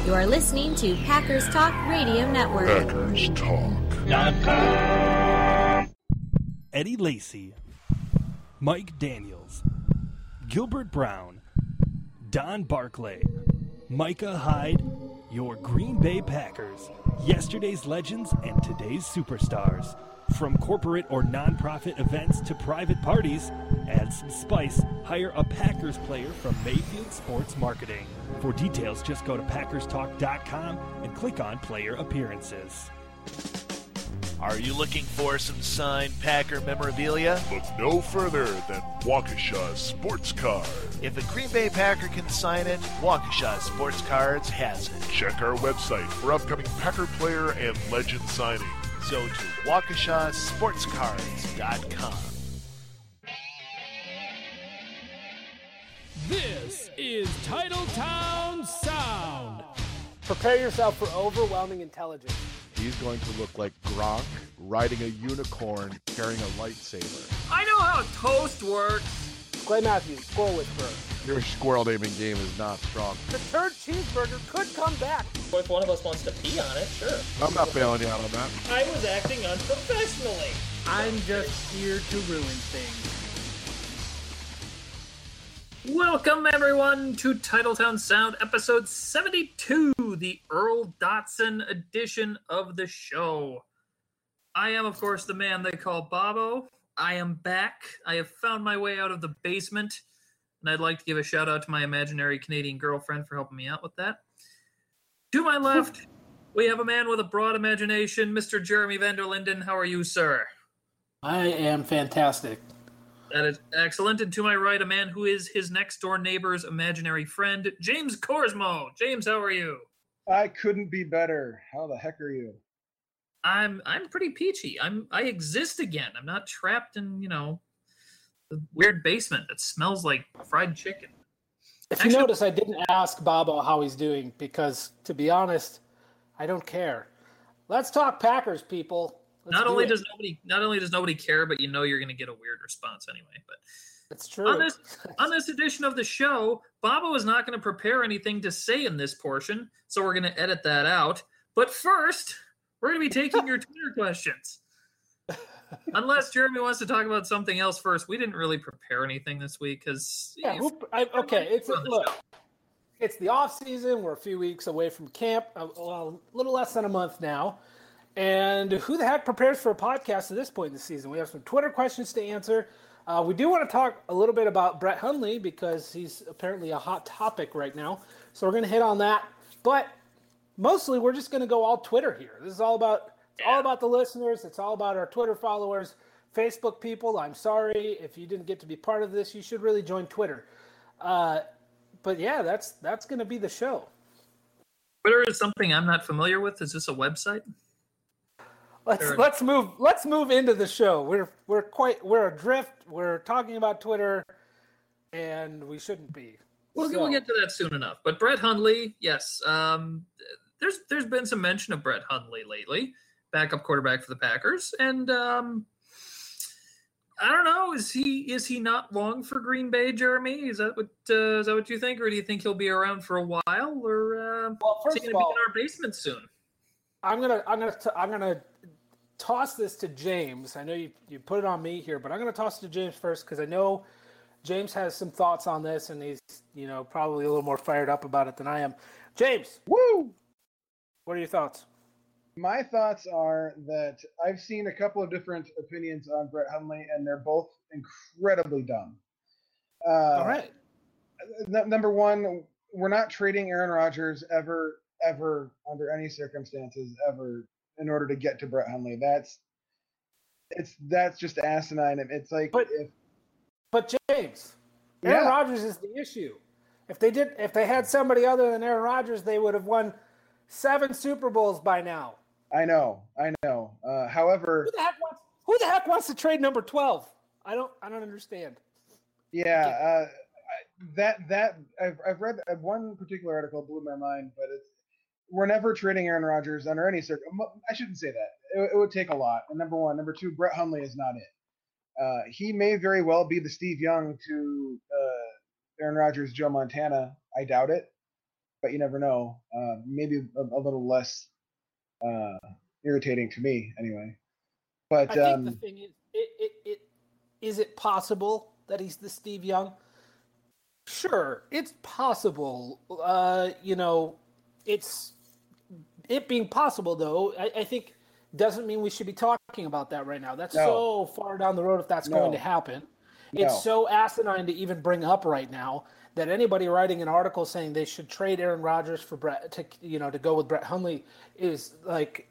You are listening to Packers Talk Radio Network. PackersTalk.com. Eddie Lacy, Mike Daniels, Gilbert Brown, Don Barclay, Micah Hyde, your Green Bay Packers, yesterday's legends and today's superstars. From corporate or nonprofit events to private parties, add some spice, hire a Packers player from Mayfield Sports Marketing. For details, just go to PackersTalk.com and click on Player Appearances. Are you looking for some signed Packer memorabilia? Look no further than Waukesha Sports Card. If a Green Bay Packer can sign it, Waukesha Sports Cards has it. Check our website for upcoming Packer player and legend signings. Go to WaukeshaSportsCards.com. This is Titletown Sound. Prepare yourself for overwhelming intelligence. He's going to look like Gronk riding a unicorn carrying a lightsaber. I know how toast works. Clay Matthews, Squirrel Whisperer. Your squirrel naming game is not strong. The turd cheeseburger could come back. If one of us wants to pee on it, sure. I'm not bailing you out on that. I was acting unprofessionally. I'm just here to ruin things. Welcome, everyone, to Titletown Sound, episode 72, the Earl Dotson edition of the show. I am, of course, the man they call Bobo. I am back. I have found my way out of the basement, and I'd like to give a shout-out to my imaginary Canadian girlfriend for helping me out with that. To my left, we have a man with a broad imagination, Mr. Jeremy Vanderlinden. How are you, sir? I am fantastic. That is excellent. And to my right, a man who is his next-door neighbor's imaginary friend, James Corsmo. James, how are you? I couldn't be better. How the heck are you? I'm pretty peachy. I exist again. I'm not trapped in, the weird basement that smells like fried chicken. If you notice, I didn't ask Bobo how he's doing because, to be honest, I don't care. Let's talk Packers, people. Not only does nobody care, but you're going to get a weird response anyway. But it's true. On this edition of the show, Bobo is not going to prepare anything to say in this portion, so we're going to edit that out. But first, we're going to be taking your Twitter questions. Unless Jeremy wants to talk about something else first. We didn't really prepare anything this week because it's the off season. We're a few weeks away from camp, a little less than a month now. And who the heck prepares for a podcast at this point in the season? We have some Twitter questions to answer. We do want to talk a little bit about Brett Hundley because he's apparently a hot topic right now. So we're going to hit on that. But mostly we're just going to go all Twitter here. This is all about the listeners. It's all about our Twitter followers, Facebook people. I'm sorry if you didn't get to be part of this. You should really join Twitter. But yeah, that's going to be the show. Twitter is something I'm not familiar with. Is this a website? Let's move into the show. We're adrift. We're talking about Twitter, and we shouldn't be. We'll get to that soon enough. But Brett Hundley, yes, there's been some mention of Brett Hundley lately, backup quarterback for the Packers, and I don't know. Is he not long for Green Bay, Jeremy? Is that what you think, or do you think he'll be around for a while, or first is he going to be in our basement soon? I'm gonna toss this to James. I know you put it on me here, but I'm gonna toss it to James first because I know James has some thoughts on this, and he's probably a little more fired up about it than I am. James, woo! What are your thoughts? My thoughts are that I've seen a couple of different opinions on Brett Hundley, and they're both incredibly dumb. All right. Number one, we're not trading Aaron Rodgers ever under any circumstances ever in order to get to Brett Hundley. That's just asinine. It's like but James, Aaron Rodgers is the issue. If they had somebody other than Aaron Rodgers, they would have won 7 Super Bowls by now. I know. However, who the heck wants to trade number 12? I don't understand. Yeah, I've read one particular article blew my mind, but we're never trading Aaron Rodgers under any circumstance. I shouldn't say that. It would take a lot. And number one. Number two, Brett Hundley is not it. He may very well be the Steve Young to Aaron Rodgers, Joe Montana. I doubt it. but you never know. Maybe a little less irritating to me, anyway. But I think the thing is, is it possible that he's the Steve Young? Sure, it's possible. It's it being possible, though, I think doesn't mean we should be talking about that right now. That's so far down the road if that's going to happen. It's so asinine to even bring up right now that anybody writing an article saying they should trade Aaron Rodgers for Brett to go with Brett Hundley is like,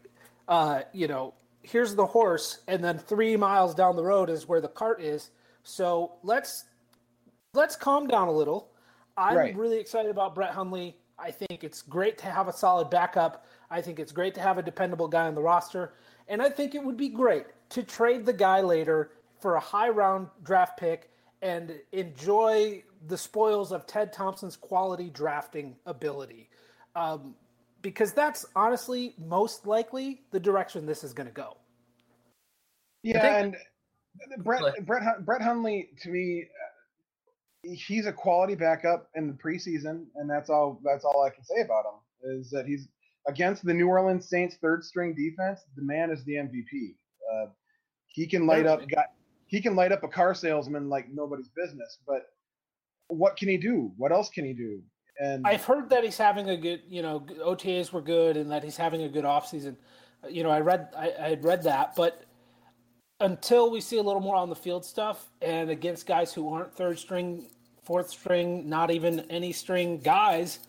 here's the horse, and then 3 miles down the road is where the cart is. So let's calm down a little. I'm really excited about Brett Hundley. I think it's great to have a solid backup. I think it's great to have a dependable guy on the roster. And I think it would be great to trade the guy later for a high-round draft pick and enjoy the spoils of Ted Thompson's quality drafting ability. Because that's honestly most likely the direction this is going to go. Yeah, and Brett Hundley, to me, he's a quality backup in the preseason, and that's all I can say about him, is that he's against the New Orleans Saints third-string defense. The man is the MVP. He can light up a car salesman like nobody's business, but what can he do? What else can he do? And I've heard that he's having a good, OTAs were good and that he's having a good offseason. I had read that, but until we see a little more on the field stuff and against guys who aren't third string, fourth string, not even any string guys,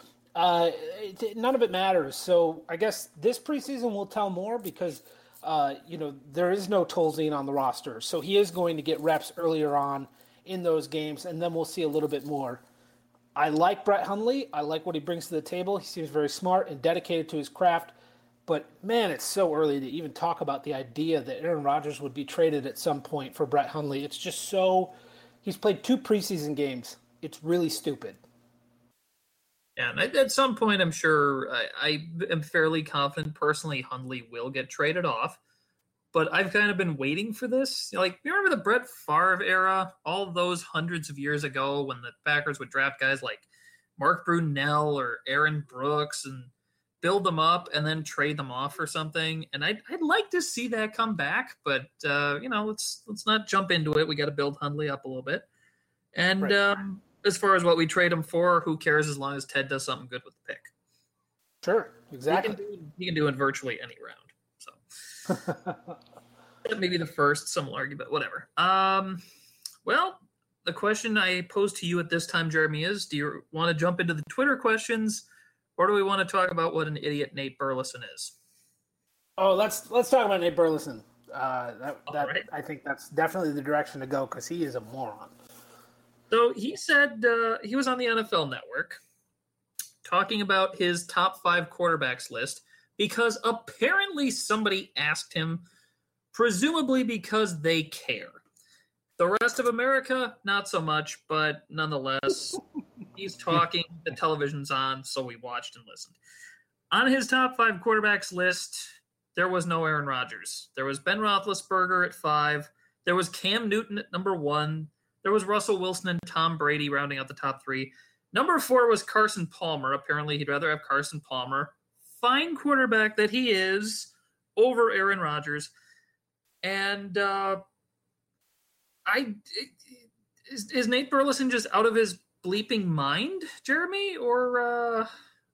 none of it matters. So I guess this preseason will tell more because, there is no Tolzien on the roster. So he is going to get reps earlier on in those games, and then we'll see a little bit more. I like Brett Hundley. I like what he brings to the table. He seems very smart and dedicated to his craft. But, man, it's so early to even talk about the idea that Aaron Rodgers would be traded at some point for Brett Hundley. It's just so – he's played 2 preseason games. It's really stupid. Yeah, and at some point, I'm sure I am fairly confident personally Hundley will get traded off. But I've kind of been waiting for this. You remember the Brett Favre era? All those hundreds of years ago when the Packers would draft guys like Mark Brunell or Aaron Brooks and build them up and then trade them off or something. And I'd like to see that come back, but let's not jump into it. We got to build Hundley up a little bit. And as far as what we trade him for, who cares as long as Ted does something good with the pick? Sure, exactly. He can do in virtually any round. So maybe the first, some will argue, but whatever. Well, the question I pose to you at this time, Jeremy, is: do you want to jump into the Twitter questions? Or do we want to talk about what an idiot Nate Burleson is? Oh, let's talk about Nate Burleson. Right. I think that's definitely the direction to go because he is a moron. So he said he was on the NFL Network talking about his top 5 quarterbacks list because apparently somebody asked him, presumably because they care. The rest of America, not so much, but nonetheless, he's talking, the television's on, so we watched and listened. On his top 5 quarterbacks list, there was no Aaron Rodgers. There was Ben Roethlisberger at 5. There was Cam Newton at number 1. There was Russell Wilson and Tom Brady rounding out the top 3. Number 4 was Carson Palmer. Apparently, he'd rather have Carson Palmer, fine quarterback that he is, over Aaron Rodgers. And is Nate Burleson just out of his bleeping mind, Jeremy, or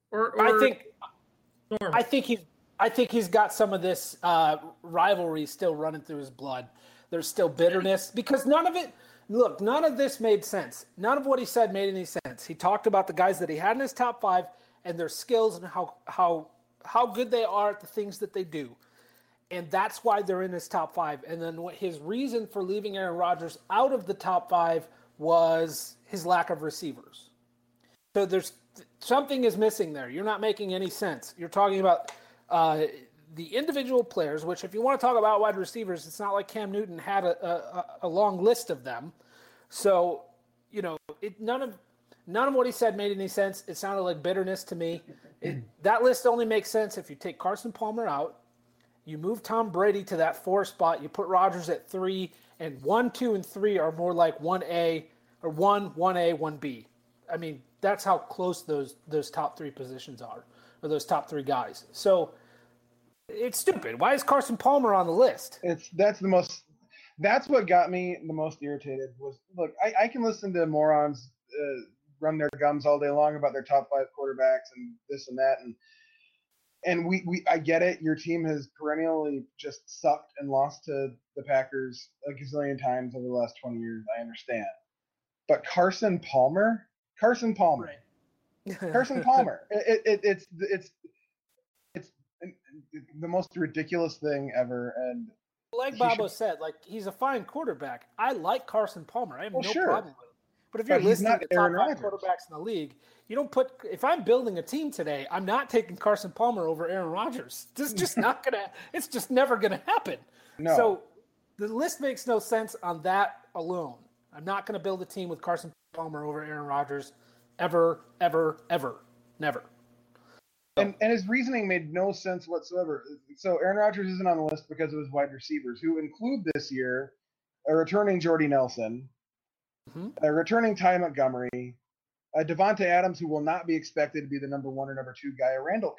I think he's got some of this rivalry still running through his blood. There's still bitterness because none of this made sense. None of what he said made any sense. He talked about the guys that he had in his top 5 and their skills and how good they are at the things that they do. And that's why they're in his top 5. And then his reason for leaving Aaron Rodgers out of the top 5 was his lack of receivers. So there's something is missing there. You're not making any sense. You're talking about the individual players, which if you want to talk about wide receivers, it's not like Cam Newton had a long list of them. So, none of what he said made any sense. It sounded like bitterness to me. That list only makes sense if you take Carson Palmer out, you move Tom Brady to that 4 spot, you put Rodgers at 3, and 1, 2, and 3 are more like 1A or 1A, 1B. I mean, That's how close those top three positions are, or those top three guys. So it's stupid. Why is Carson Palmer on the list? That's what got me the most irritated was, look, I can listen to morons run their gums all day long about their top 5 quarterbacks and this and that. And I get it. Your team has perennially just sucked and lost to the Packers a gazillion times over the last 20 years. I understand. But Carson Palmer, Right. Carson Palmer. It's the most ridiculous thing ever. And like Bobo said, like, he's a fine quarterback. I like Carson Palmer. I have no sure. problem with him. But if you're listing the top 5 quarterbacks in the league, you don't put. If I'm building a team today, I'm not taking Carson Palmer over Aaron Rodgers. This is just not gonna. It's just never gonna happen. No. So the list makes no sense on that alone. I'm not going to build a team with Carson Palmer over Aaron Rodgers, ever, never. And his reasoning made no sense whatsoever. So Aaron Rodgers isn't on the list because of his wide receivers, who include this year a returning Jordy Nelson, a returning Ty Montgomery, a Devontae Adams, who will not be expected to be the number 1 or number 2 guy, a Randall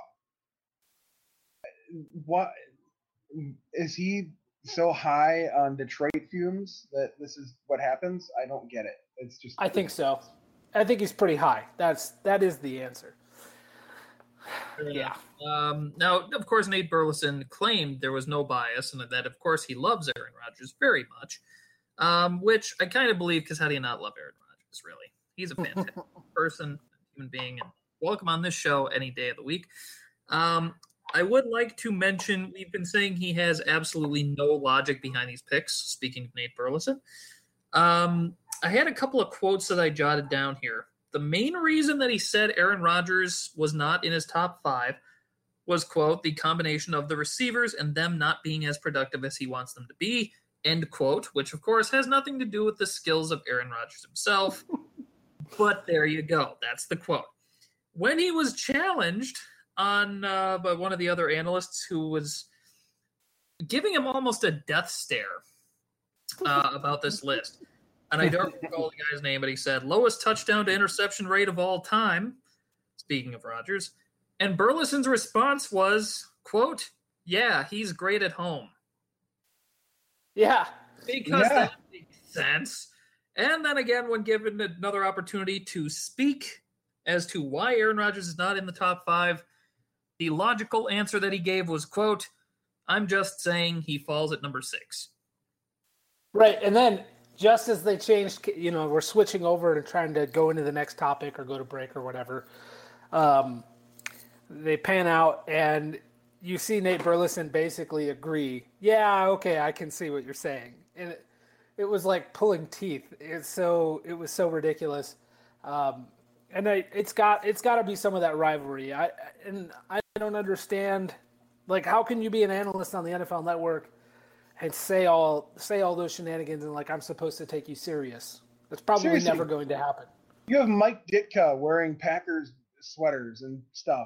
Cobb. What is he so high on Detroit fumes that this is what happens? I don't get it. It's just. I think so. I think he's pretty high. That is the answer. Yeah. Now, of course, Nate Burleson claimed there was no bias and that, of course, he loves Aaron Rodgers very much, which I kind of believe, because how do you not love Aaron Rodgers, really? He's a fantastic person, human being, and welcome on this show any day of the week. I would like to mention, we've been saying he has absolutely no logic behind these picks, speaking of Nate Burleson. I had a couple of quotes that I jotted down here. The main reason that he said Aaron Rodgers was not in his top 5 was, quote, the combination of the receivers and them not being as productive as he wants them to be, end quote, which, of course, has nothing to do with the skills of Aaron Rodgers himself. But there you go. That's the quote. When he was challenged on by one of the other analysts who was giving him almost a death stare about this list, and I don't recall the guy's name, but he said, lowest touchdown to interception rate of all time, speaking of Rodgers, and Burleson's response was, quote, yeah, he's great at home. Yeah. Because that makes sense. And then again, when given another opportunity to speak as to why Aaron Rodgers is not in the top 5, the logical answer that he gave was, quote, I'm just saying he falls at number 6. Right. And then just as they changed, we're switching over and trying to go into the next topic or go to break or whatever. They pan out and you see Nate Burleson basically agree. Yeah, okay, I can see what you're saying. And it was like pulling teeth. It was so ridiculous. And it's got to be some of that rivalry. I don't understand, like, how can you be an analyst on the NFL Network and say all those shenanigans and like I'm supposed to take you serious? That's probably Seriously. never going to happen. You have Mike Ditka wearing Packers sweaters and stuff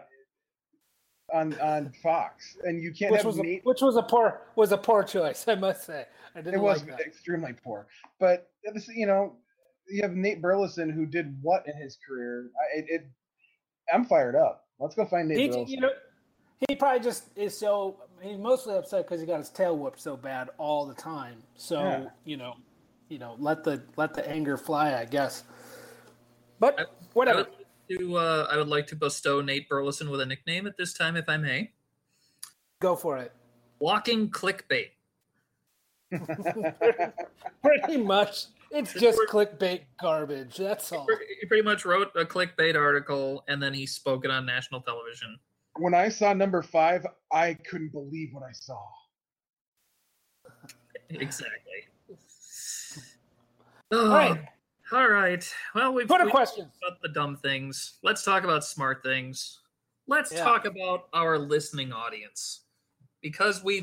on Fox, and you can't which was a poor choice, I must say. It was extremely poor, but you have Nate Burleson who did what in his career? I'm fired up. Let's go find Nate Burleson. He probably just is so. He's mostly upset because he got his tail whooped so bad all the time. So let the anger fly, I guess. But whatever. I would like to bestow Nate Burleson with a nickname at this time, if I may. Go for it. Walking clickbait. Pretty much. It's just clickbait garbage. That's all. He pretty much wrote a clickbait article, and then he spoke it on national television. When I saw number 5, I couldn't believe what I saw. Exactly. All right. Well, we've questions about the dumb things. Let's talk about smart things. Let's talk about our listening audience. Because we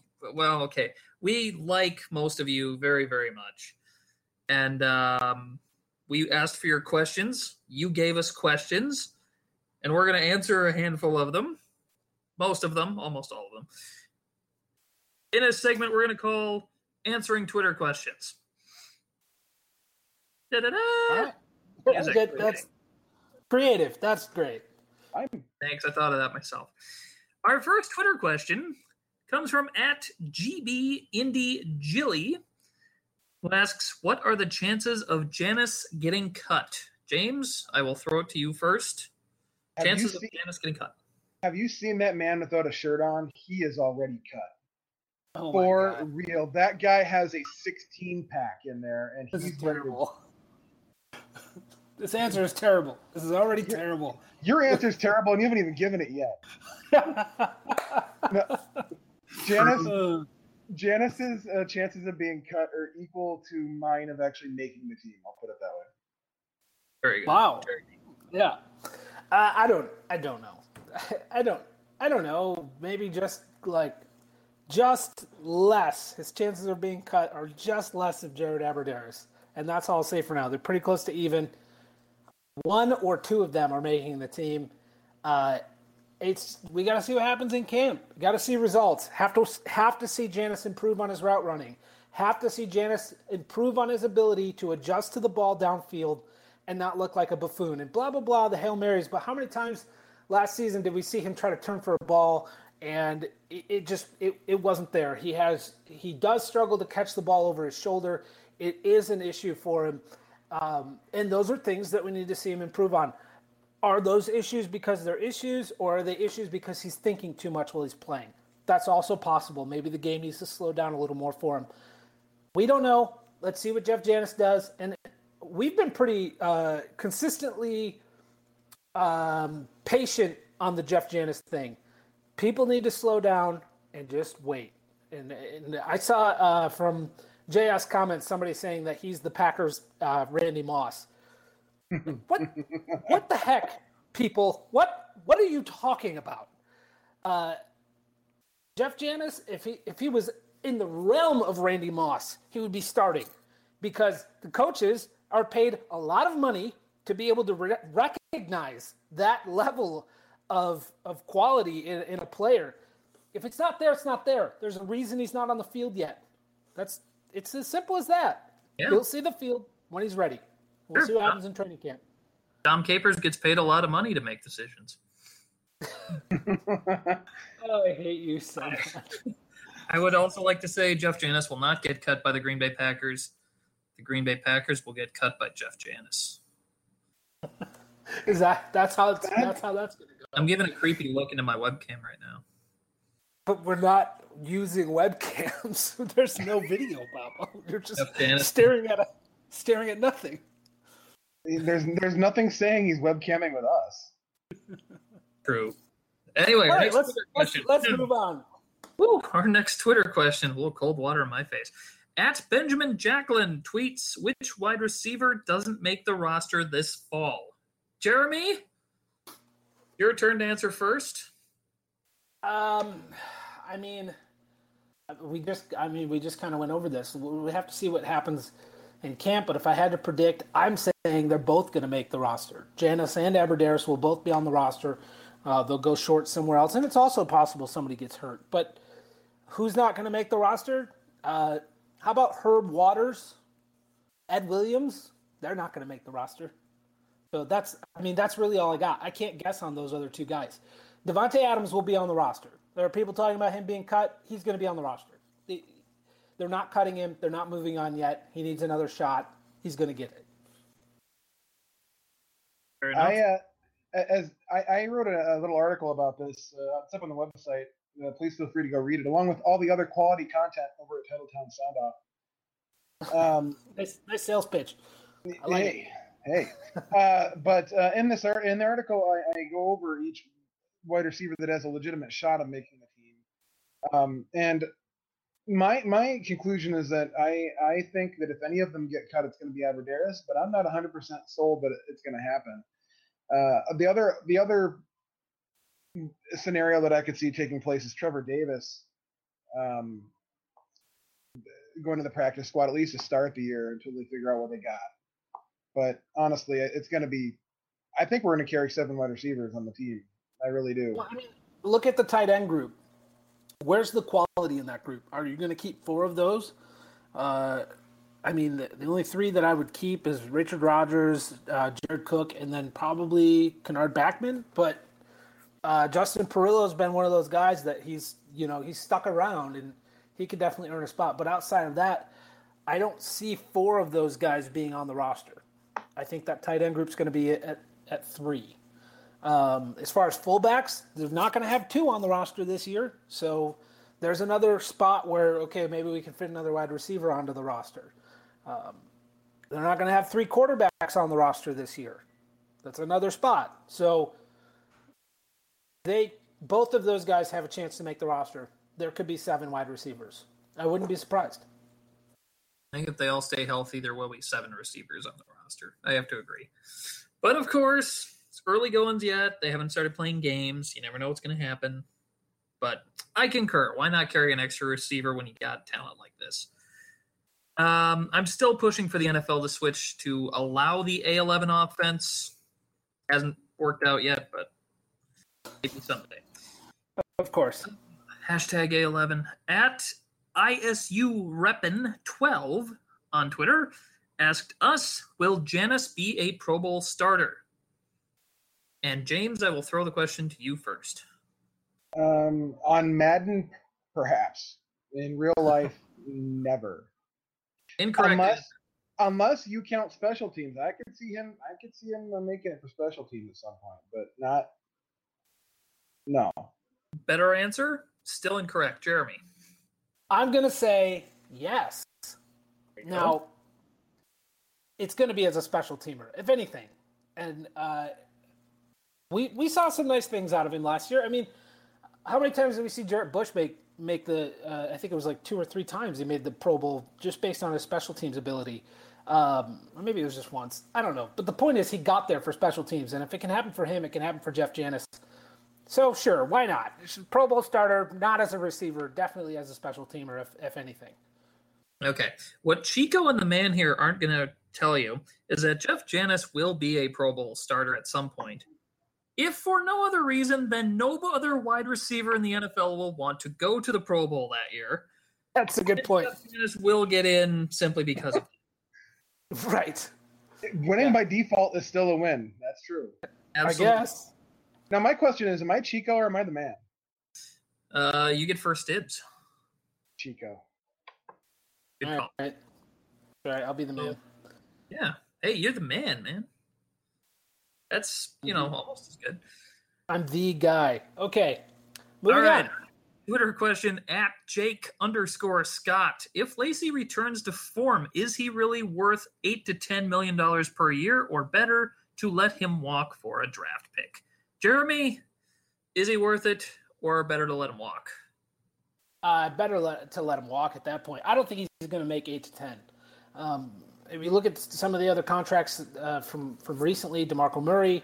like most of you very, very much. And we asked for your questions. You gave us questions. And we're going to answer a handful of them. Most of them. Almost all of them. In a segment we're going to call Answering Twitter Questions. Da-da-da! All right. That's creative. That's great. Thanks. I thought of that myself. Our first Twitter question comes from @GBIndyJilly, who asks, what are the chances of Janis getting cut? James, I will throw it to you first. Chances of Janis getting cut. Have you seen that man without a shirt on? He is already cut. Oh For real. That guy has a 16-pack in there, and This he's is terrible. This answer is terrible. This is already terrible. Your answer's terrible, and you haven't even given it yet. No. Janice's chances of being cut are equal to mine of actually making the team. I'll put it that way. Very good. Wow. Yeah. I don't know. I don't know. Maybe just less. His chances of being cut are just less of Jared Abbrederis. And that's all I'll say for now. They're pretty close to even. One or two of them are making the team. We got to see what happens in camp. Got to see results. Have to see Janis improve on his route running. Have to see Janis improve on his ability to adjust to the ball downfield and not look like a buffoon. And blah, blah, blah, the Hail Marys. But how many times last season did we see him try to turn for a ball and it wasn't there? He does struggle to catch the ball over his shoulder. It is an issue for him. And those are things that we need to see him improve on. Are those issues because they're issues, or are they issues because he's thinking too much while he's playing? That's also possible. Maybe the game needs to slow down a little more for him. We don't know. Let's see what Jeff Janis does. And we've been pretty consistently patient on the Jeff Janis thing. People need to slow down and just wait. And I saw from JS comments somebody saying that he's the Packers' Randy Moss. What the heck, people? What are you talking about? Jeff Janis, if he was in the realm of Randy Moss, he would be starting, because the coaches are paid a lot of money to be able to recognize that level of quality in a player. If it's not there, it's not there. There's a reason he's not on the field yet. It's as simple as that. Yeah. He'll see the field when he's ready. We'll see what happens in training camp. Dom Capers gets paid a lot of money to make decisions. Oh, I hate you so much. I would also like to say Jeff Janis will not get cut by the Green Bay Packers. The Green Bay Packers will get cut by Jeff Janis. That's how that's going to go. I'm giving a creepy look into my webcam right now. But we're not using webcams. There's no video, Bob. You're just staring at nothing. There's nothing saying he's webcamming with us. True. Anyway, all right, let's move on. Woo, our next Twitter question. A little cold water in my face. @Benjamin Jacqueline tweets, which wide receiver doesn't make the roster this fall? Jeremy, your turn to answer first. We just kind of went over this. We have to see what happens in camp, but if I had to predict, I'm saying they're both going to make the roster. Janis and Abbrederis will both be on the roster. They'll go short somewhere else, and it's also possible somebody gets hurt. But who's not going to make the roster? How about Herb Waters, Ed Williams? They're not going to make the roster. So that's really all I got. I can't guess on those other two guys. Devontae Adams will be on the roster. There are people talking about him being cut. He's going to be on the roster. They're not cutting him. They're not moving on yet. He needs another shot. He's going to get it. Fair enough. I wrote a little article about this. It's up on the website. Please feel free to go read it, along with all the other quality content over at Titletown Sound Off. Nice sales pitch. I like it. Hey. But in the article, I go over each wide receiver that has a legitimate shot of making the team. And my conclusion is that I think that if any of them get cut, it's going to be Abbrederis, but I'm not 100% sold that it's going to happen. The other scenario that I could see taking place is Trevor Davis going to the practice squad, at least to start the year until they figure out what they got. But honestly, it's going to be – I think we're going to carry 7 wide receivers on the team. I really do. Well, look at the tight end group. Where's the quality in that group? Are you going to keep 4 of those? I mean, the only three that I would keep is Richard Rodgers, Jared Cook, and then probably Kennard Backman. But Justin Perillo has been one of those guys that he's stuck around, and he could definitely earn a spot. But outside of that, I don't see four of those guys being on the roster. I think that tight end group's going to be at three. As far as fullbacks, they're not going to have two on the roster this year. So there's another spot where, okay, maybe we can fit another wide receiver onto the roster. They're not going to have three quarterbacks on the roster this year. That's another spot. So both of those guys have a chance to make the roster. There could be 7 wide receivers. I wouldn't be surprised. I think if they all stay healthy, there will be 7 receivers on the roster. I have to agree. But of course, it's early goings yet. They haven't started playing games. You never know what's going to happen. But I concur. Why not carry an extra receiver when you got talent like this? I'm still pushing for the NFL to switch to allow the A11 offense. Hasn't worked out yet, but maybe someday. Of course. Hashtag A11 at ISUReppin12 on Twitter asked us, will Janis be a Pro Bowl starter? And James, I will throw the question to you first. On Madden, perhaps. In real life, never. Incorrect. Unless you count special teams, I could see him making it for special teams at some point, but not. No. Better answer? Still incorrect, Jeremy. I'm gonna say yes. Now, it's gonna be as a special teamer, if anything, and we saw some nice things out of him last year. I mean, how many times did we see Jarrett Bush make the? I think it was like 2 or 3 times he made the Pro Bowl just based on his special teams ability. Or maybe it was just once. I don't know. But the point is, he got there for special teams, and if it can happen for him, it can happen for Jeff Janis. So sure, why not? Pro Bowl starter, not as a receiver, definitely as a special teamer, if anything. Okay. What Chico and the man here aren't going to tell you is that Jeff Janis will be a Pro Bowl starter at some point. If for no other reason than no other wide receiver in the NFL will want to go to the Pro Bowl that year. That's a good point. Jeff Janis will get in simply because of it. Right. Winning by default is still a win. That's true. Absolutely. I guess. Now, my question is, am I Chico or am I the man? You get first dibs. Chico. Good All call. right. All right, I'll be the man. Yeah. Hey, you're the man. That's, almost as good. I'm the guy. Okay. Moving on. Twitter question at Jake_Scott. If Lacy returns to form, is he really worth $8 to $10 million per year or better to let him walk for a draft pick? Jeremy, is he worth it or better to let him walk? Better to let him walk at that point. I don't think he's going to make 8 to 10. If you look at some of the other contracts from recently, DeMarco Murray,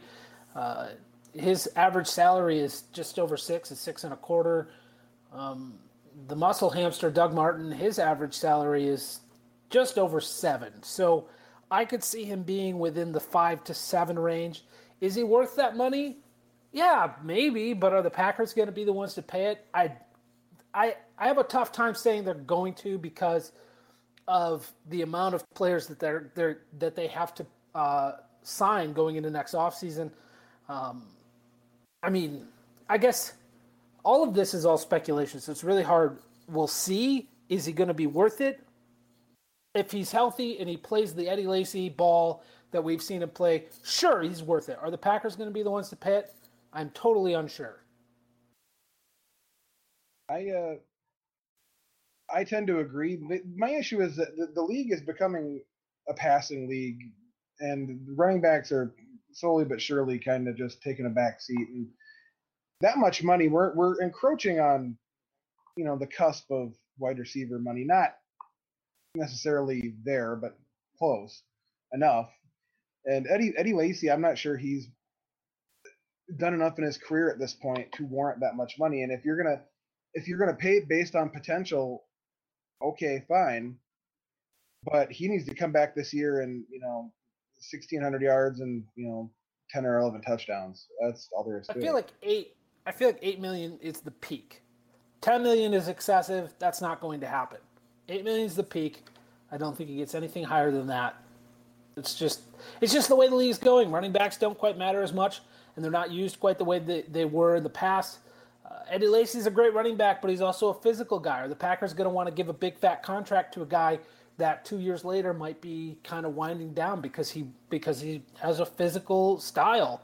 his average salary is just over 6. It's 6.25. The muscle hamster Doug Martin, his average salary is just over 7. So I could see him being within the 5 to 7 range. Is he worth that money? Yeah, maybe, but are the Packers going to be the ones to pay it? I have a tough time saying they're going to because of the amount of players that that they have to sign going into next offseason. I mean, I guess all of this is all speculation, so it's really hard. We'll see. Is he going to be worth it? If he's healthy and he plays the Eddie Lacy ball that we've seen him play, sure, he's worth it. Are the Packers going to be the ones to pay it? I'm totally unsure. I tend to agree. My issue is that the league is becoming a passing league, and running backs are slowly but surely kind of just taking a back seat. And that much money, we're encroaching on, the cusp of wide receiver money. Not necessarily there, but close enough. And Eddie Lacy, I'm not sure he's done enough in his career at this point to warrant that much money. And if you're gonna pay based on potential, okay, fine. But he needs to come back this year and 1,600 yards and 10 or 11 touchdowns. That's all there is to it. I feel like 8 million is the peak. 10 million is excessive. That's not going to happen. 8 million is the peak. I don't think he gets anything higher than that. It's just the way the league's going. Running backs don't quite matter as much, and they're not used quite the way they were in the past. Eddie Lacy's a great running back, but he's also a physical guy. Are the Packers going to want to give a big fat contract to a guy that 2 years later might be kind of winding down because he has a physical style?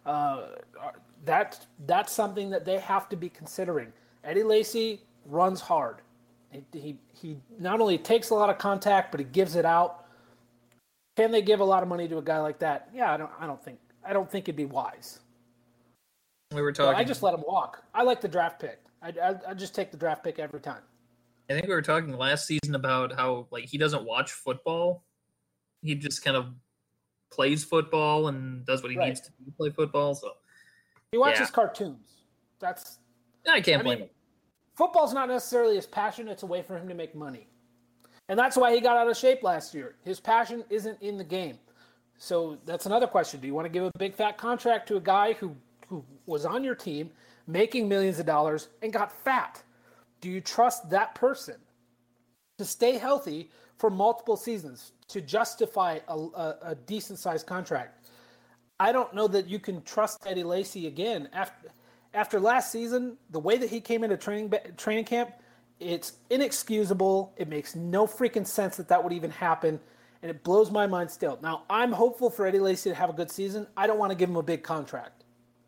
That's something that they have to be considering. Eddie Lacy runs hard. He not only takes a lot of contact, but he gives it out. Can they give a lot of money to a guy like that? Yeah, I don't think it'd be wise. We were talking. So I just let him walk. I like the draft pick. I just take the draft pick every time. I think we were talking last season about how he doesn't watch football. He just kind of plays football and does what he needs to do to play football. So he watches cartoons. I can't blame him. Football's not necessarily his passion. It's a way for him to make money. And that's why he got out of shape last year. His passion isn't in the game. So that's another question. Do you want to give a big fat contract to a guy who was on your team, making millions of dollars, and got fat? Do you trust that person to stay healthy for multiple seasons to justify a decent-sized contract? I don't know that you can trust Eddie Lacy again. After last season, the way that he came into training camp, it's inexcusable. It makes no freaking sense that would even happen, and it blows my mind still. Now, I'm hopeful for Eddie Lacy to have a good season. I don't want to give him a big contract.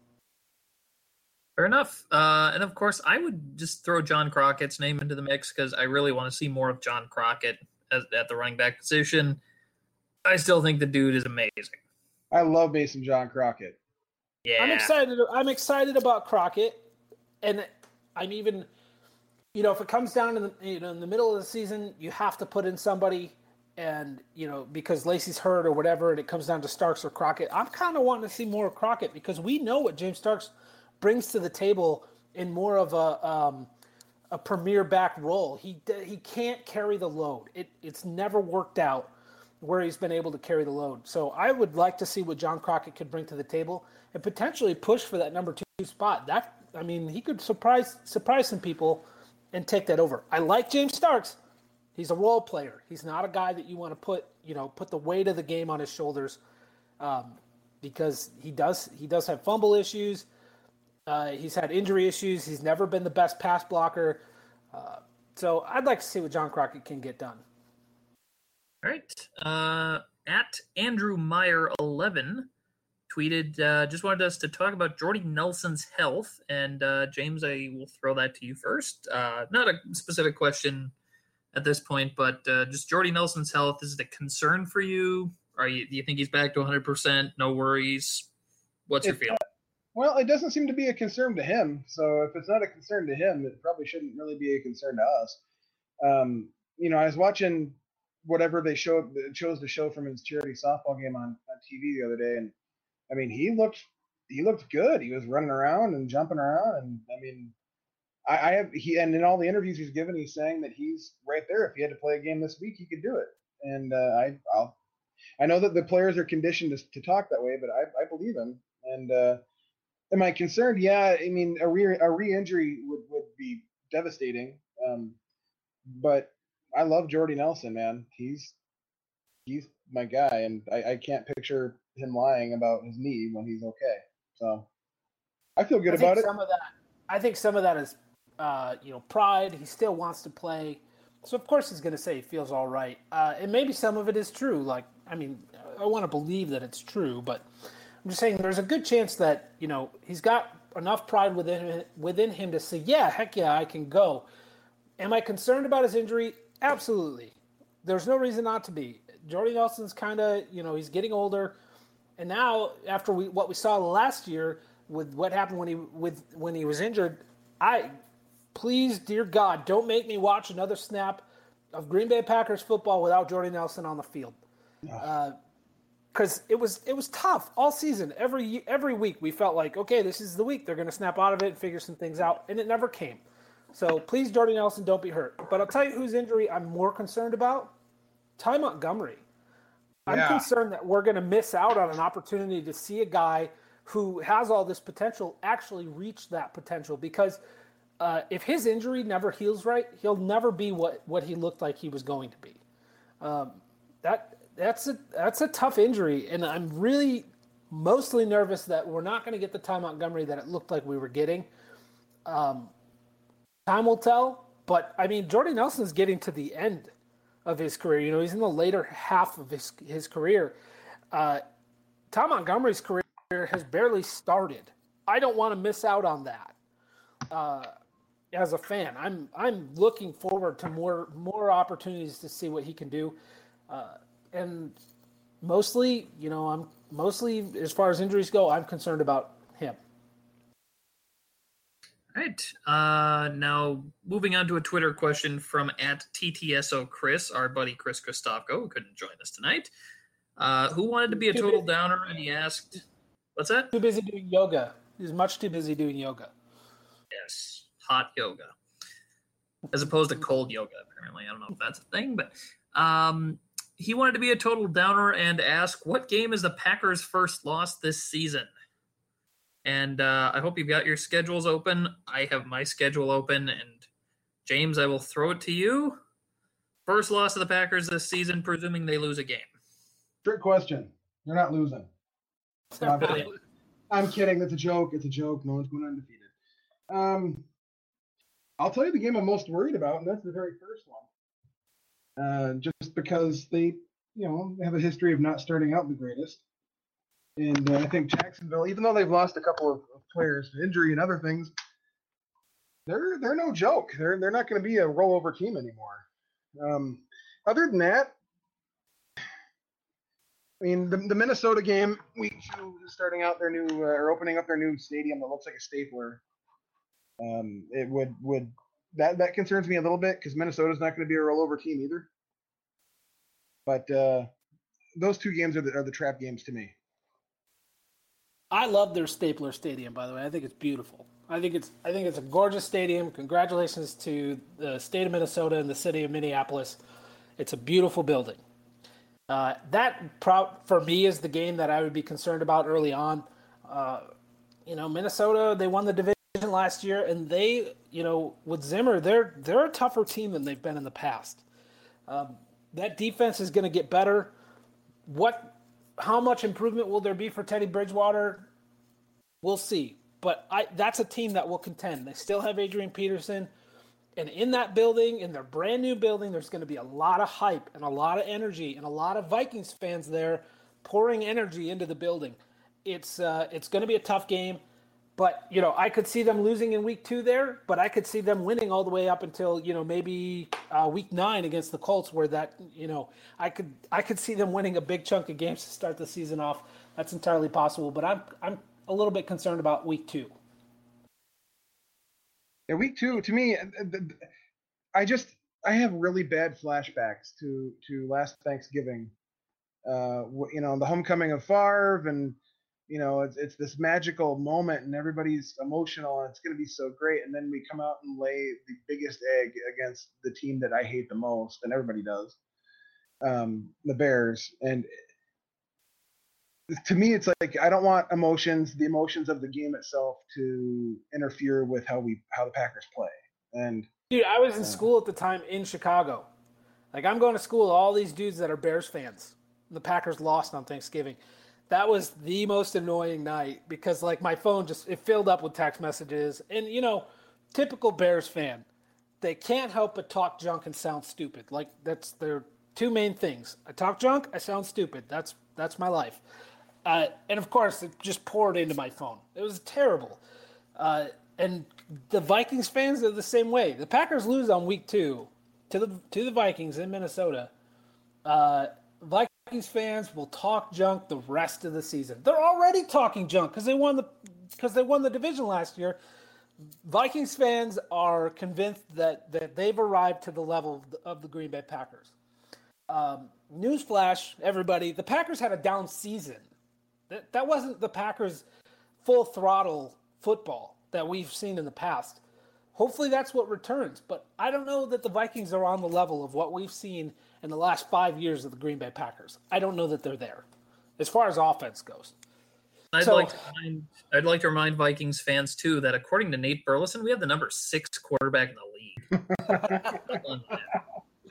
Fair enough. And of course, I would just throw John Crockett's name into the mix because I really want to see more of John Crockett at the running back position. I still think the dude is amazing. I love Mason John Crockett. Yeah, I'm excited about Crockett, and I'm even, if it comes down to in the middle of the season, you have to put in somebody, and because Lacy's hurt or whatever, and it comes down to Starks or Crockett. I'm kind of wanting to see more of Crockett because we know what James Starks brings to the table in more of a premier back role. He can't carry the load. It's never worked out where he's been able to carry the load. So I would like to see what John Crockett could bring to the table and potentially push for that number 2 spot. He could surprise some people and take that over. I like James Starks. He's a role player. He's not a guy that you want to put the weight of the game on his shoulders, because he does have fumble issues. He's had injury issues. He's never been the best pass blocker. So I'd like to see what John Crockett can get done. All right. At Andrew Meyer 11 tweeted, just wanted us to talk about Jordy Nelson's health. And James, I will throw that to you first. Not a specific question at this point, but just Jordy Nelson's health. Is it a concern for you? Do you think he's back to 100%? No worries. What's your feeling? Well, it doesn't seem to be a concern to him. So if it's not a concern to him, it probably shouldn't really be a concern to us. I was watching whatever they chose to show from his charity softball game on TV the other day, and he looked good. He was running around and jumping around, and and in all the interviews he's given, he's saying that he's right there. If he had to play a game this week, he could do it. And I know that the players are conditioned to talk that way, but I believe him. And am I concerned? Yeah, a re-injury would be devastating. But I love Jordy Nelson, man. He's my guy, and I can't picture him lying about his knee when he's okay. So I feel good about it. I think some of that is, pride. He still wants to play, so of course he's going to say he feels all right. And maybe some of it is true. I want to believe that it's true, but I'm just saying there's a good chance that he's got enough pride within him to say, yeah, heck yeah, I can go. Am I concerned about his injury? Absolutely. There's no reason not to be. Jordy Nelson's kind of, he's getting older. And now, after what we saw last year with what happened when he was injured, please, dear God, don't make me watch another snap of Green Bay Packers football without Jordy Nelson on the field. Because it was tough all season. Every week we felt like, okay, this is the week. They're going to snap out of it and figure some things out. And it never came. So please, Jordy Nelson, don't be hurt. But I'll tell you whose injury I'm more concerned about. Ty Montgomery. I'm concerned that we're going to miss out on an opportunity to see a guy who has all this potential actually reach that potential. Because if his injury never heals right, he'll never be what he looked like he was going to be. That's a tough injury, and I'm really mostly nervous that we're not going to get the Ty Montgomery that it looked like we were getting. Time will tell, but I mean, Jordy Nelson's getting to the end of his career. You know, he's in the later half of his career. Ty Montgomery's career has barely started. I don't want to miss out on that. As a fan, I'm looking forward to more opportunities to see what he can do, and mostly, you know, I'm mostly as far as injuries go, I'm concerned about him. All right. Now moving on to a Twitter question from @TTSO Chris, our buddy Chris Christofko, who couldn't join us tonight, who wanted to be a total downer, and he asked, "What's that?" Too busy doing yoga. He's much too busy doing yoga. Yes, hot yoga, as opposed to cold yoga. Apparently, I don't know if that's a thing, but he wanted to be a total downer and ask, "What game is the Packers' first loss this season?" And I hope you've got your schedules open. I have my schedule open, and James, I will throw it to you. First loss of the Packers this season, presuming they lose a game. Trick question. They're not losing. I'm kidding. That's a joke. It's a joke. No one's going undefeated. I'll tell you the game I'm most worried about, and that's the very first one. Just because they have a history of not starting out the greatest. And I think Jacksonville, even though they've lost a couple of players to injury and other things, they're no joke. They're not going to be a rollover team anymore. Other than that, I mean, the Minnesota game, week 2, starting out their new or opening up their new stadium that looks like a stapler. It would that concerns me a little bit because Minnesota's not going to be a rollover team either. But those 2 games are the trap games to me. I love their Stapler Stadium, by the way. I think it's beautiful. I think it's a gorgeous stadium. Congratulations to the state of Minnesota and the city of Minneapolis. It's a beautiful building. For me is the game that I would be concerned about early on. Minnesota, they won the division last year, and they, with Zimmer, they're a tougher team than they've been in the past. That defense is going to get better. How much improvement will there be for Teddy Bridgewater? We'll see. But that's a team that will contend. They still have Adrian Peterson. And in that building, in their brand new building, there's going to be a lot of hype and a lot of energy and a lot of Vikings fans there pouring energy into the building. It's going to be a tough game. But, I could see them losing in week 2 there, but I could see them winning all the way up until, maybe week 9 against the Colts where that, I could see them winning a big chunk of games to start the season off. That's entirely possible, but I'm a little bit concerned about week 2. Yeah, week 2, to me, I have really bad flashbacks to last Thanksgiving. The homecoming of Favre and, it's this magical moment and everybody's emotional and it's going to be so great. And then we come out and lay the biggest egg against the team that I hate the most, and everybody does, the Bears. And to me, it's like I don't want the emotions of the game itself to interfere with how the Packers play. And dude, I was in school at the time in Chicago. Like, I'm going to school with all these dudes that are Bears fans. The Packers lost on Thanksgiving. That was the most annoying night because, like, my phone it filled up with text messages. And, typical Bears fan, they can't help but talk junk and sound stupid. Like, that's their 2 main things. I talk junk, I sound stupid. That's my life. And, of course, it just poured into my phone. It was terrible. And the Vikings fans are the same way. The Packers lose on week 2 to the Vikings in Minnesota. Vikings fans will talk junk the rest of the season. They're already talking junk because they won the division last year. Vikings fans are convinced that they've arrived to the level of the Green Bay Packers. Newsflash, everybody, the Packers had a down season. That wasn't the Packers' full throttle football that we've seen in the past. Hopefully that's what returns, but I don't know that the Vikings are on the level of what we've seen in the last 5 years of the Green Bay Packers. I don't know that they're there as far as offense goes. I'd like to remind Vikings fans, too, that according to Nate Burleson, we have the number 6 quarterback in the league.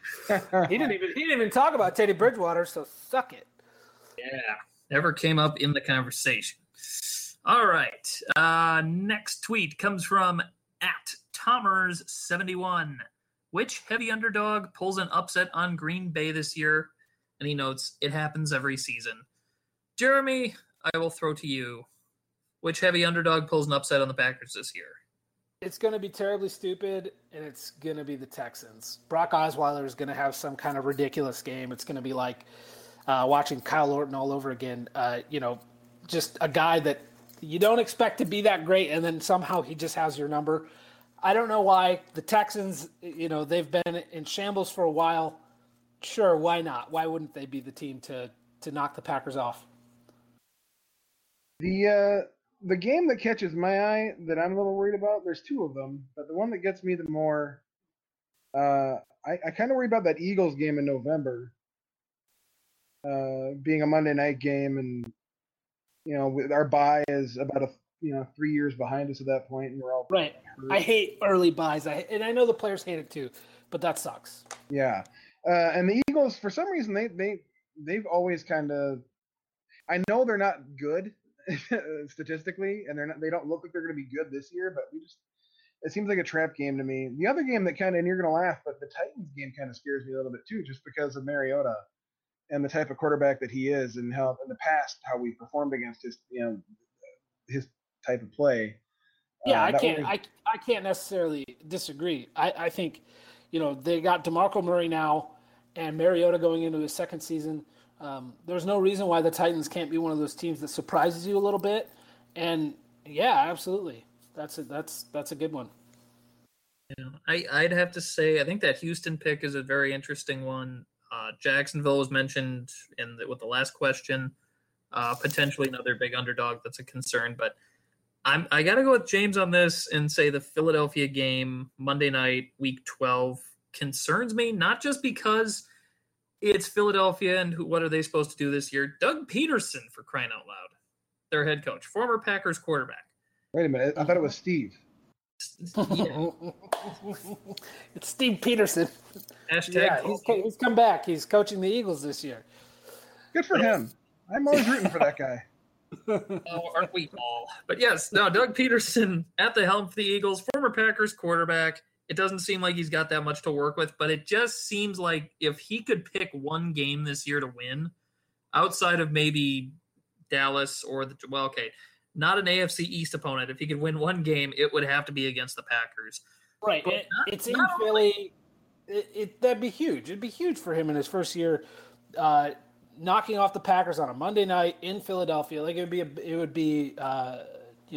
He didn't even talk about Teddy Bridgewater, so suck it. Yeah, never came up in the conversation. All right. Next tweet comes from @Tomers71. Which heavy underdog pulls an upset on Green Bay this year? And he notes, it happens every season. Jeremy, I will throw to you. Which heavy underdog pulls an upset on the Packers this year? It's going to be terribly stupid, and it's going to be the Texans. Brock Osweiler is going to have some kind of ridiculous game. It's going to be like watching Kyle Orton all over again. Just a guy that you don't expect to be that great, and then somehow he just has your number. I don't know why. The Texans, they've been in shambles for a while. Sure, why not? Why wouldn't they be the team to knock the Packers off? The game that catches my eye that I'm a little worried about, there's two of them, but the one that gets me the more, I kind of worry about that Eagles game in November, being a Monday night game, and our bye is about 3 years behind us at that point, and we're all right. Hurt. I hate early buys, and I know the players hate it too, but that sucks. Yeah, and the Eagles, for some reason, they've always kind of, I know they're not good statistically, and they don't look like they're going to be good this year, but it seems like a trap game to me. The other game that and you're going to laugh, but the Titans game kind of scares me a little bit too, just because of Mariota and the type of quarterback that he is, and how in the past how we performed against his type of play. Yeah, I can't necessarily disagree. I think they got DeMarco Murray now and Mariota going into his second season. There's no reason why the Titans can't be one of those teams that surprises you a little bit. And yeah, absolutely. That's a good one. Yeah, I'd have to say, I think that Houston pick is a very interesting one. Jacksonville was mentioned with the last question. Potentially another big underdog that's a concern, but I got to go with James on this and say the Philadelphia game Monday night, week 12, concerns me, not just because it's Philadelphia and what are they supposed to do this year? Doug Peterson, for crying out loud, their head coach, former Packers quarterback. Wait a minute, I thought it was Steve. Yeah. It's Steve Peterson. Hashtag he's come back. He's coaching the Eagles this year. Good for him. I'm always rooting for that guy. Oh, aren't we all? But yes, no, Doug Peterson at the helm for the Eagles, former Packers quarterback. It doesn't seem like he's got that much to work with, but it just seems like if he could pick one game this year to win, outside of maybe Dallas or not an AFC East opponent. If he could win one game, it would have to be against the Packers. Right. It's in Philly. That'd be huge. It'd be huge for him in his first year, knocking off the Packers on a Monday night in Philadelphia. Like it'd be a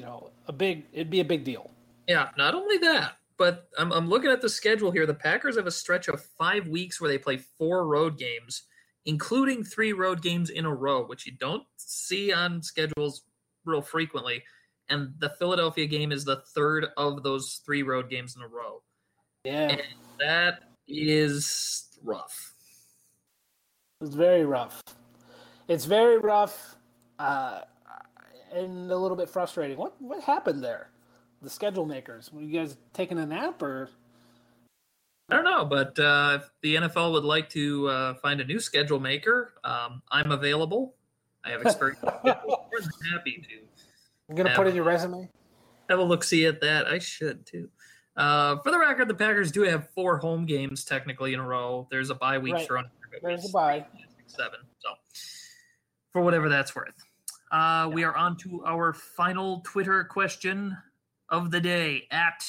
big deal. Yeah. Not only that, but I'm looking at the schedule here. The Packers have a stretch of 5 weeks where they play 4 road games, including 3 road games in a row, which you don't see on schedules real frequently. And the Philadelphia game is the third of those 3 road games in a row. Yeah. And that is rough. It's very rough. It's very rough and a little bit frustrating. What happened there? The schedule makers. Were you guys taking a nap or? I don't know, but if the NFL would like to find a new schedule maker, I'm available. I have experience. I'm happy to. I'm going to put in your resume? Have a look-see at that. I should, too. For the record, the Packers do have 4 home games technically in a row. There's a bye week thrown in there. There's a bye. 7. So, for whatever that's worth. We are on to our final Twitter question of the day at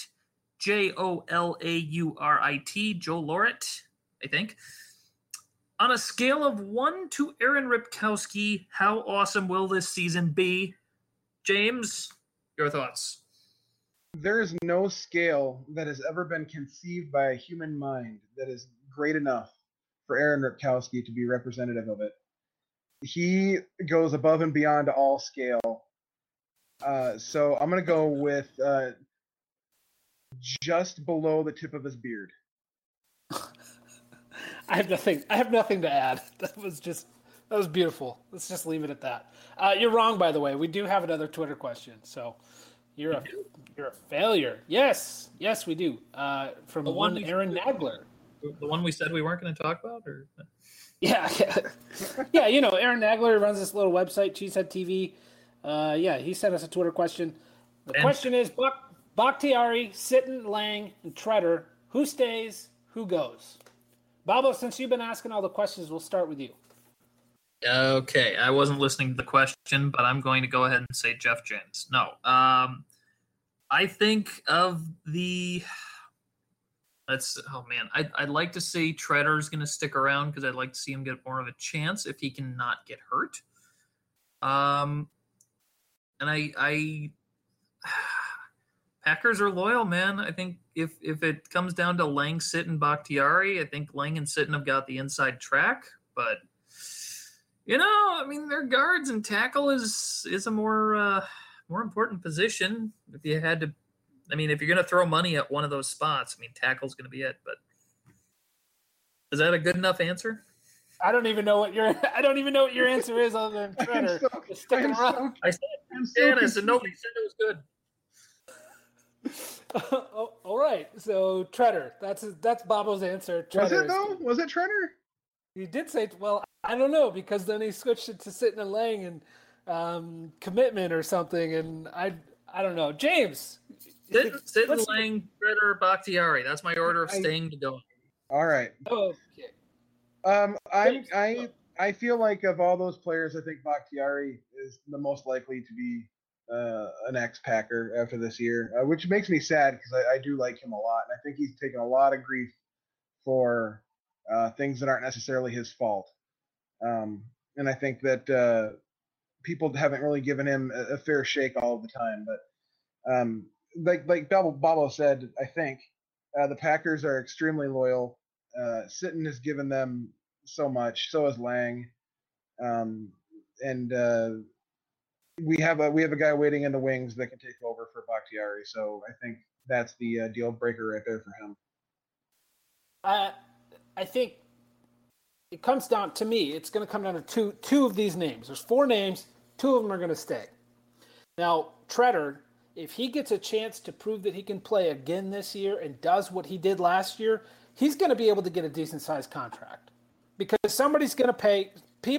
JOLAURIT, Joe Lorit, I think. On a scale of 1 to Aaron Ripkowski, how awesome will this season be? James, your thoughts? There is no scale that has ever been conceived by a human mind that is great enough for Aaron Ripkowski to be representative of it. He goes above and beyond all scale. So I'm going to go with just below the tip of his beard. I have nothing to add. That was beautiful. Let's just leave it at that. You're wrong, by the way. We do have another Twitter question. So you're a failure. Yes, we do. From one Aaron Nagler. The one we said we weren't going to talk about? Or Yeah. Yeah, Aaron Nagler runs this little website, Cheesehead TV. He sent us a Twitter question. The question is, Bakhtiari, Sitton, Lang, and Treader, who stays, who goes? Babo, since you've been asking all the questions, we'll start with you. Okay, I wasn't listening to the question, but I'm going to go ahead and say Jeff James. No. I think of the... I'd like to see Treader's going to stick around because I'd like to see him get more of a chance if he can not get hurt. And Packers are loyal, man. I think if it comes down to Lang, Sitton, Bakhtiari, I think Lang and Sitton have got the inside track. But, their guards and tackle is a more important position. If you had to, if you're going to throw money at one of those spots, tackle's going to be it. But is that a good enough answer? I don't even know what your answer is other than Treader. Sticking around. I said nobody said it was good. All right, so Treader. That's Babo's answer. Treader was it though? Was it Treader? He did say. Well, I don't know because then he switched it to Sitton and Lang and commitment or something, and I don't know. James, Sitton, Lang, Treader, Bakhtiari. That's my order of staying to go. All right. Okay. I feel like of all those players, I think Bakhtiari is the most likely to be an ex-Packer after this year, which makes me sad because I do like him a lot. And I think he's taken a lot of grief for things that aren't necessarily his fault. And I think that people haven't really given him a fair shake all the time. But like Babo said, I think the Packers are extremely loyal. Sitton has given them so much. So has Lang. We have a guy waiting in the wings that can take over for Bakhtiari. So I think that's the deal breaker right there for him. I think it comes down to me. It's going to come down to two of these names. There's 4 names. 2 of them are going to stay. Now, Treader, if he gets a chance to prove that he can play again this year and does what he did last year, he's going to be able to get a decent-sized contract because somebody's going to pay.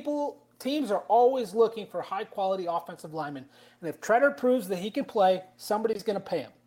Teams are always looking for high-quality offensive linemen, and if Treader proves that he can play, somebody's going to pay him.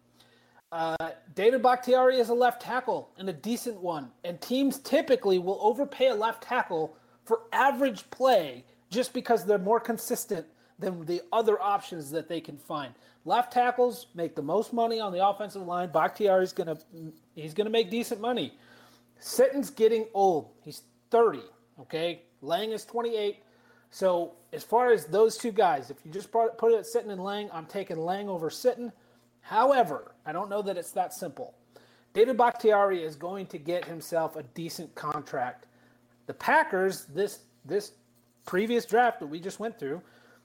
David Bakhtiari is a left tackle and a decent one, and teams typically will overpay a left tackle for average play just because they're more consistent than the other options that they can find. Left tackles make the most money on the offensive line. Bakhtiari's he's gonna make decent money. Sitton's getting old. He's 30. Okay, Lang is 28. So as far as those 2 guys, if you just put it at Sitton and Lang, I'm taking Lang over Sitton. However, I don't know that it's that simple. David Bakhtiari is going to get himself a decent contract. The Packers, this previous draft that we just went through,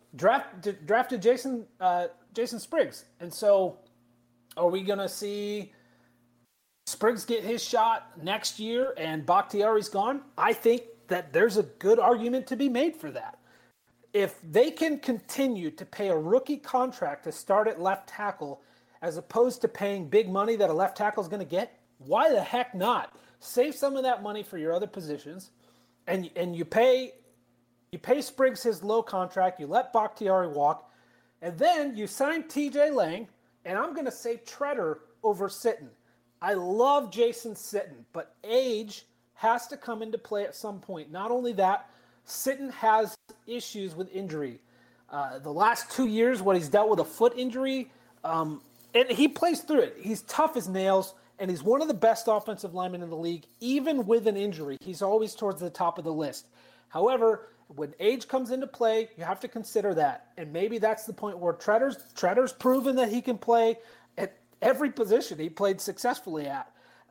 drafted Jason Spriggs. And so are we going to see Spriggs get his shot next year and Bakhtiari's gone? I think that there's a good argument to be made for that. If they can continue to pay a rookie contract to start at left tackle as opposed to paying big money that a left tackle is going to get, why the heck not? Save some of that money for your other positions, and you pay Spriggs his low contract, you let Bakhtiari walk, and then you sign TJ Lang, and I'm going to say Treader over Sitton. I love Jason Sitton, but age has to come into play at some point. Not only that, Sitton has issues with injury. The last 2 years, what he's dealt with a foot injury, and he plays through it. He's tough as nails, and he's one of the best offensive linemen in the league. Even with an injury, he's always towards the top of the list. However, when age comes into play, you have to consider that. And maybe that's the point where Treader's proven that he can play at every position he played successfully at.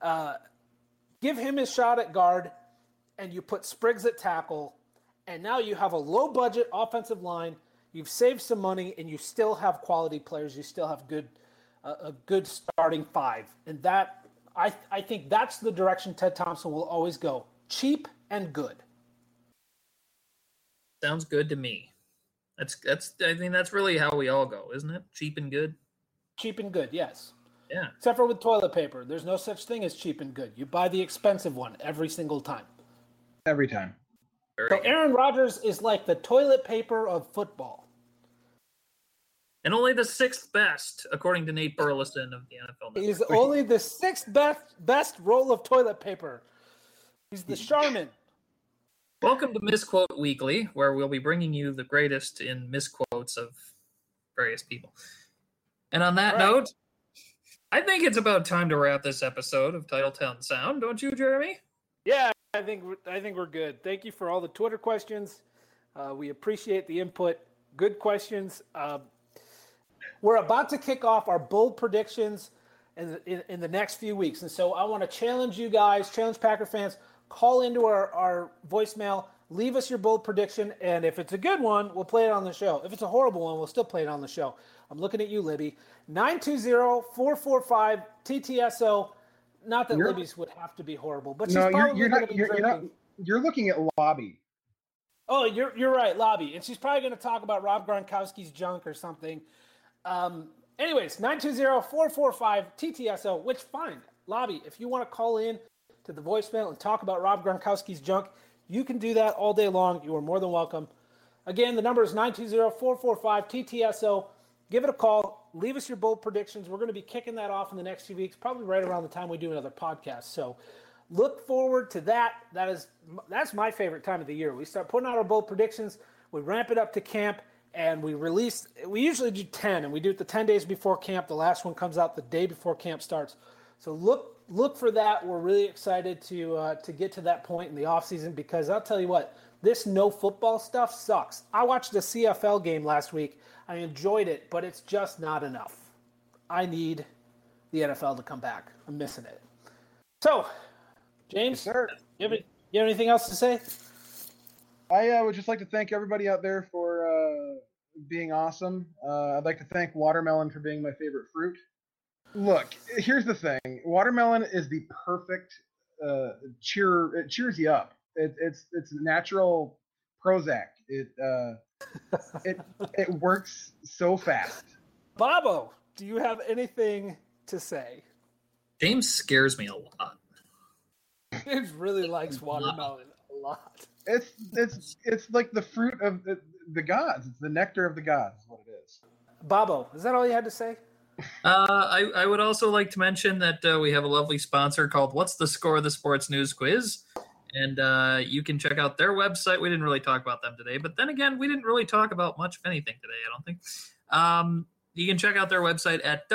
Give him his shot at guard, and you put Spriggs at tackle, and now you have a low-budget offensive line. You've saved some money, and you still have quality players. You still have a good starting 5. And that I think that's the direction Ted Thompson will always go. Cheap and good. Sounds good to me. That's really how we all go, isn't it? Cheap and good. Cheap and good, yes. Yeah. Except for with toilet paper. There's no such thing as cheap and good. You buy the expensive one every single time. Every time. So Aaron Rodgers is like the toilet paper of football. And only the 6th best, according to Nate Burleson of the NFL Network. He's only the 6th best roll of toilet paper. He's the Charmin. Welcome to Misquote Weekly, where we'll be bringing you the greatest in misquotes of various people. And on that note, I think it's about time to wrap this episode of Titletown Sound, don't you, Jeremy? Yeah, I think we're good. Thank you for all the Twitter questions. We appreciate the input. Good questions. We're about to kick off our bold predictions in the next few weeks. And so I want to challenge you guys, challenge Packer fans, call into our voicemail, leave us your bold prediction, and if it's a good one, we'll play it on the show. If it's a horrible one, we'll still play it on the show. I'm looking at you, Libby. 920-445-TTSO. Not that Libby's would have to be horrible, but she's probably you're looking at Lobby. Oh, you're right, Lobby. And she's probably going to talk about Rob Gronkowski's junk or something. Anyways, 920-445-TTSO, which fine. Lobby, if you want to call in to the voicemail and talk about Rob Gronkowski's junk, you can do that all day long. You are more than welcome. Again, the number is 920-445-TTSO. Give it a call. Leave us your bold predictions. We're going to be kicking that off in the next few weeks, probably right around the time we do another podcast. So look forward to that. That's my favorite time of the year. We start putting out our bold predictions. We ramp it up to camp, and we usually do 10, and we do it the 10 days before camp. The last one comes out the day before camp starts. So look for that. We're really excited to get to that point in the offseason, because I'll tell you what, this no football stuff sucks. I watched a CFL game last week. I enjoyed it, but it's just not enough. I need the NFL to come back. I'm missing it. So, James, sir, you have anything else to say? I would just like to thank everybody out there for being awesome. I'd like to thank Watermelon for being my favorite fruit. Look, here's the thing. Watermelon is the perfect it cheers you up. It's natural Prozac. It works so fast. Bobo, do you have anything to say? James scares me a lot. James really likes watermelon a lot. It's like the fruit of the gods. It's the nectar of the gods, is what it is. Bobo, is that all you had to say? I would also like to mention that we have a lovely sponsor called What's the Score of the Sports News Quiz. And you can check out their website. We didn't really talk about them today, but then again, we didn't really talk about much of anything today, I don't think. You can check out their website at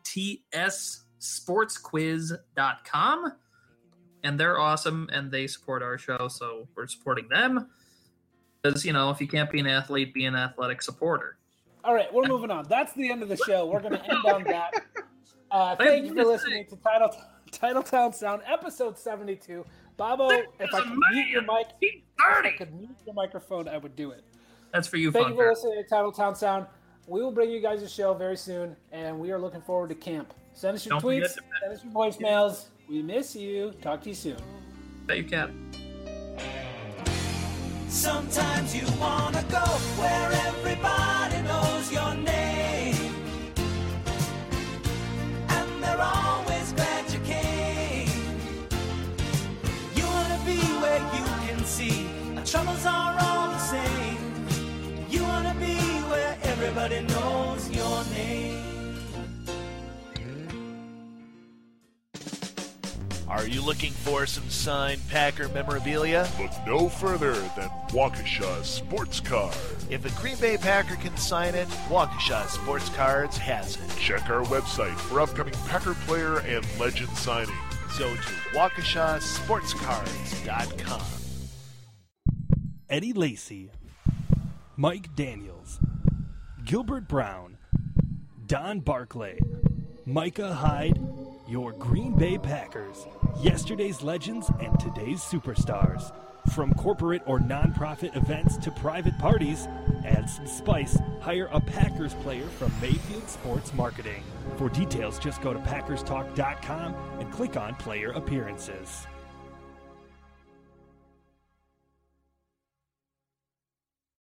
WTSSportsquiz.com. And they're awesome, and they support our show, so we're supporting them. Because, if you can't be an athlete, be an athletic supporter. All right, we're moving on. That's the end of the show. We're going to end on that. Thank you for listening to Titletown Sound, episode 72. Bobo, if I could mute your mic, if I could mute your microphone, I would do it. That's for you, Thank you for listening to Titletown Sound. We will bring you guys a show very soon, and we are looking forward to camp. Send us your tweets, send us your voicemails. We miss you. Talk to you soon. Bet you can. Sometimes you wanna go where everybody knows your name, and they're always glad you came. You wanna be where you can see our troubles are all the same. You wanna be where everybody knows your name. Are you looking for some signed Packer memorabilia? Look no further than Waukesha Sports Card. If a Green Bay Packer can sign it, Waukesha Sports Cards has it. Check our website for upcoming Packer player and legend signings. Go to WaukeshaSportsCards.com. Eddie Lacy, Mike Daniels, Gilbert Brown, Don Barclay, Micah Hyde, your Green Bay Packers, yesterday's legends and today's superstars. From corporate or nonprofit events to private parties, add some spice, hire a Packers player from Mayfield Sports Marketing. For details, just go to PackersTalk.com and click on Player Appearances.